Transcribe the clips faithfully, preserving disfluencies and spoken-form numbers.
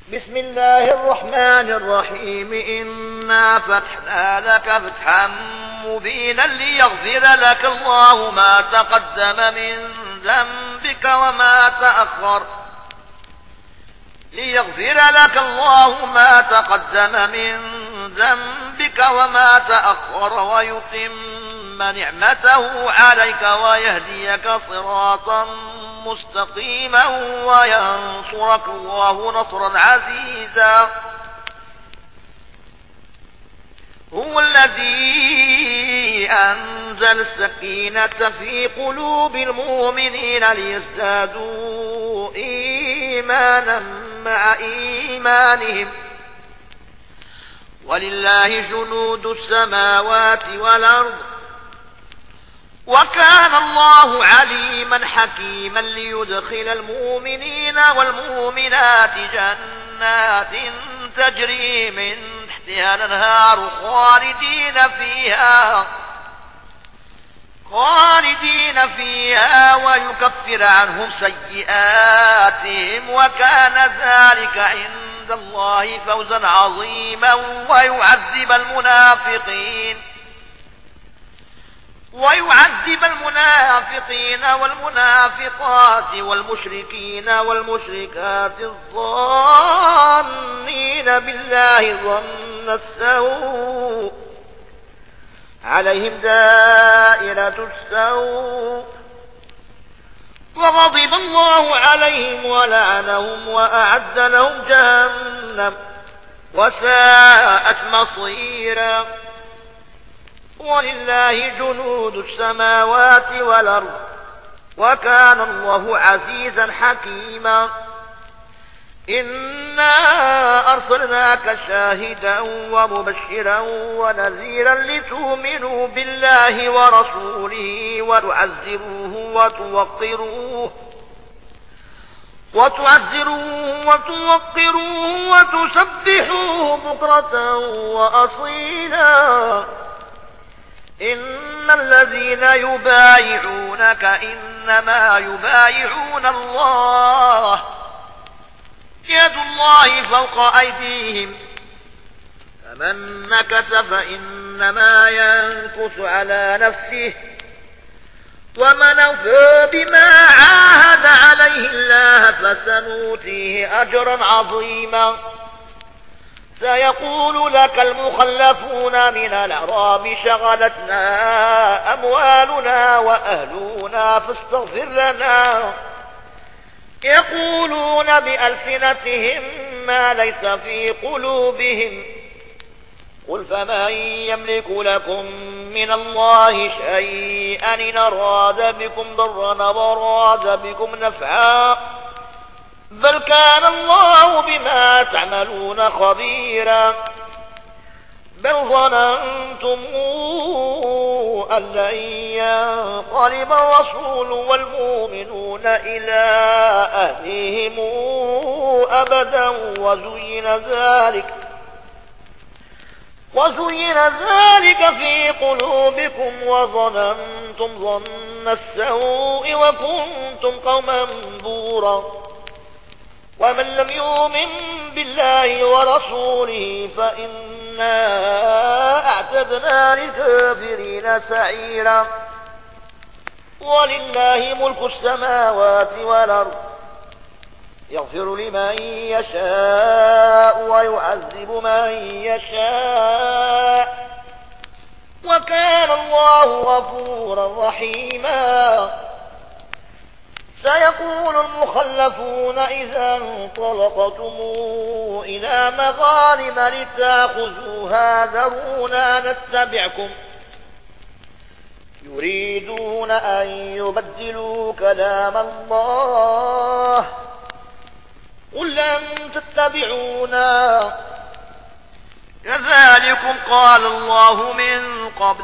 بسم الله الرحمن الرحيم إنا فتحنا لك فتحا مبينا ليغفر لك الله ما تقدم من ذنبك وما تأخر ليغفر لك الله ما تقدم من ذنبك وما تأخر ويتم نعمته عليك ويهديك صراطا مستقيما وينصرك الله نصرا عزيزا. هو الذي أنزل السكينة في قلوب المؤمنين ليزدادوا إيمانا مع إيمانهم ولله جنود السماوات والأرض وكان الله عليما حكيما ليدخل المؤمنين والمؤمنات جنات تجري من تحتها الأنهار خالدين فيها خالدين فيها ويكفر عنهم سيئاتهم وكان ذلك عند الله فوزا عظيما ويعذب المنافقين ويعذب المنافقين والمنافقات والمشركين والمشركات الظانين بالله ظن السوء عليهم دائرة السوء وغضب الله عليهم ولعنهم وأعد لهم جهنم وساءت مصيرا. ولله جنود السماوات والأرض وكان الله عزيزا حكيما. إنا أرسلناك شاهدا ومبشرا ونذيرا لتؤمنوا بالله ورسوله وتعزروه وتوقروه وتعزروه وتوقروه وتسبحوه بكرة وأصيلا. إن الذين يبايعونك إنما يبايعون الله يد الله فوق أيديهم فمن نكث فإنما ينكث على نفسه ومن أوفى بما عاهد عليه الله فسنؤتيه أجرا عظيما. سيقول لك المخلفون من الأعراب شغلتنا أموالنا وأهلنا فاستغفر لنا يقولون بألسنتهم ما ليس في قلوبهم قل فمن يملك لكم من الله شيئا إن أراد بكم ضرا وأراد بكم نفعا بل كان الله بما تعملون خبيرا. بل ظننتم أن لن ينقلب الرسول والمؤمنون إلى أهلهم أبدا وزين ذلك وزين ذلك في قلوبكم وظننتم ظن السوء وكنتم قوما بورا. ومن لم يؤمن بالله ورسوله فإنا أعتدنا للكافرين سعيرا. ولله ملك السماوات والأرض يغفر لمن يشاء ويعذب من يشاء وكان الله غفورا رحيما. سيقول المخلفون إذا انطلقتم إلى مغانم لتأخذوها ذرونا نتبعكم يريدون أن يبدلوا كلام الله قل لن تتبعونا كذلكم قال الله من قبل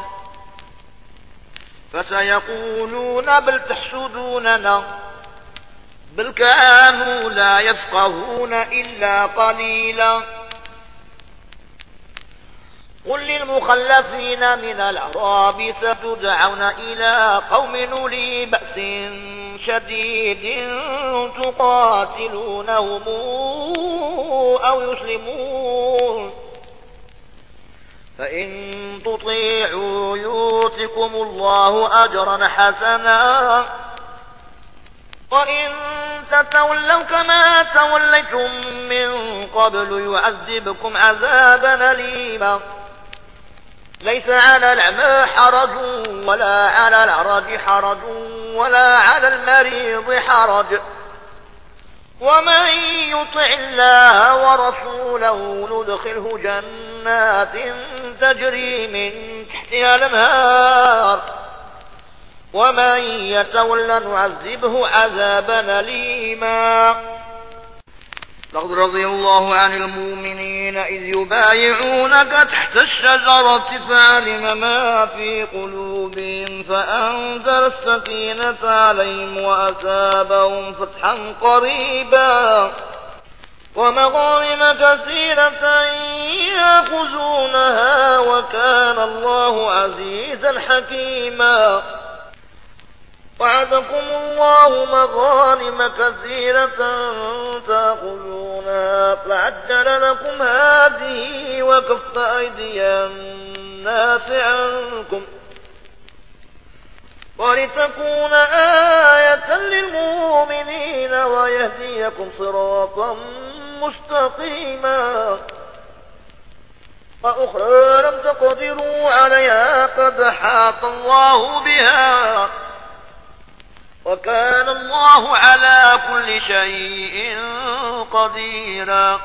فسيقولون بل تحسدوننا بل كانوا لا يفقهون إلا قليلا. قل للمخلفين من الأعراب ستدعون إلى قوم أولي بأس شديد تقاتلونهم أو يسلمون فإن تطيعوا يؤتكم الله أجرا حسنا وإن تتولوا كما توليتم من قبل يعذبكم عذابا أليما ليس على الأعمى حرج ولا على الأعرج حرج ولا على المريض حرج ومن يطع الله ورسوله ندخله جنات تجري من تحتها الأنهار ومن يتولى نعذبه عذابا أليما لقد رضي الله عن المؤمنين إذ يبايعونك تحت الشجرة فعلم ما في قلوبهم فأنزل السكينة عليهم وأثابهم فتحا قريبا ومغانم كثيرة يأخذونها وكان الله عزيزا حكيما وعدكم الله مغانم كثيرة تأخذونها فعجل لكم هذه وكف أيدي الناس عنكم ولتكون آية للمؤمنين ويهديكم صراطا مستقيما وأخرى لم تقدروا عليها قد أحاط الله بها وكان الله على كل شيء قديرا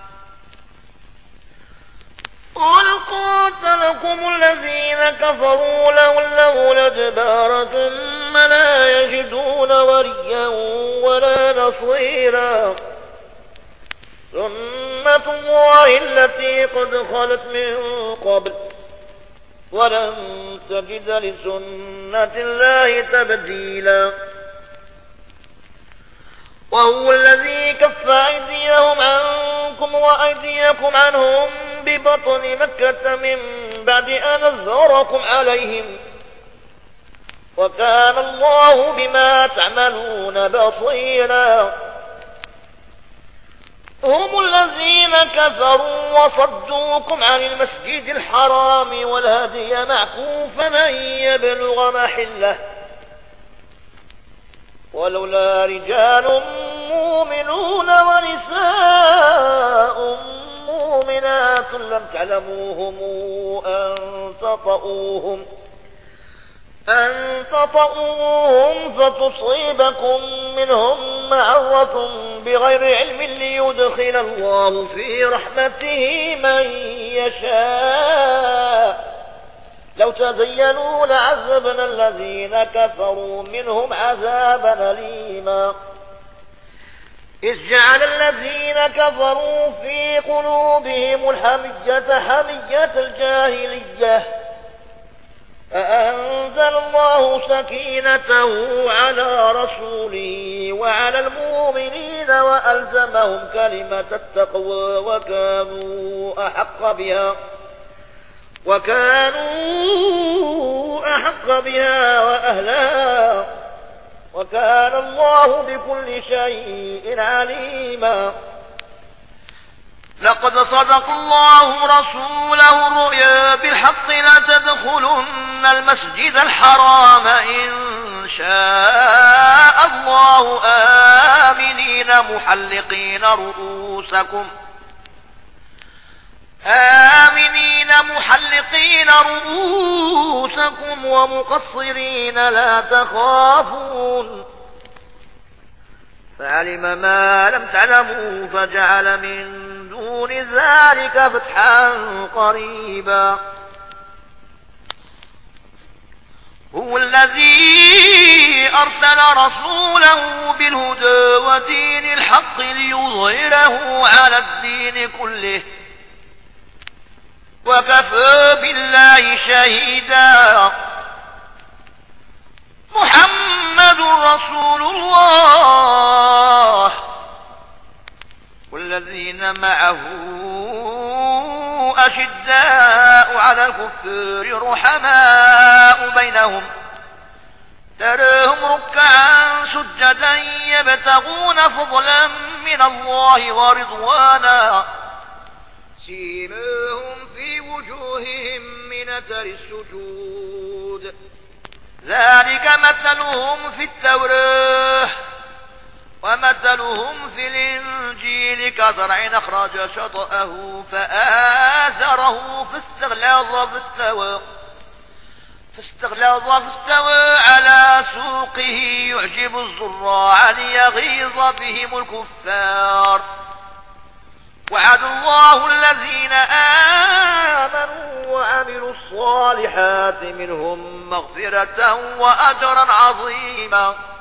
قل قاتلكم الذين كفروا لولوا الأدبار ثم لا يجدون وليا ولا نصيرا سنة الله التي قد خلت من قبل ولن تجد لسنة الله تبديلا وهو الذي كف أيديهم عنكم وأيديكم عنهم ببطن مكة من بعد أن أظهركم عليهم وكان الله بما تعملون بصيرا هم الذين كفروا وصدوكم عن المسجد الحرام والهدي معكوفا أن يبلغ محله ولولا رجال مؤمنون ونساء مؤمنات لم تعلموهم أن تطؤوهم أن تطؤوهم فتصيبكم منهم معرة بغير علم ليدخل الله في رحمته من يشاء لو تزينوا لعذبنا الذين كفروا منهم عذابا أليما إذ جعل الذين كفروا في قلوبهم الحمية حمية الجاهلية فأنزل الله سكينته على رسوله وعلى المؤمنين وألزمهم كلمة التقوى وكانوا أحق بها وكانوا أحق بها وأهلها وكان الله بكل شيء عليما لقد صدق الله رسوله الرؤيا بالحق لتدخلن المسجد الحرام إن شاء الله آمنين محلقين رؤوسكم آمنين محلقين رؤوسكم ومقصرين لا تخافون فعلم ما لم تعلموا فجعل من دون ذلك فتحا قريبا هو الذي أرسل رسوله بالهدى ودين الحق ليظهره على الدين كله وكفى بالله شهيدا محمد رسول الله والذين معه أشداء على الكفار رحماء بينهم تراهم ركعا سجدا يبتغون فضلا من الله ورضوانا سيماهم في وجوههم من أثر السجود ذلك مثلهم في التوراة ومثلهم في الإنجيل كزرع أخرج شطأه فآزره فاستغلظ فاستوى فاستغلظ فاستوى على سوقه يعجب الزراع ليغيظ بهم الكفار وعد الله الذين آمنوا وعملوا الصالحات منهم مغفرة وأجرا عظيما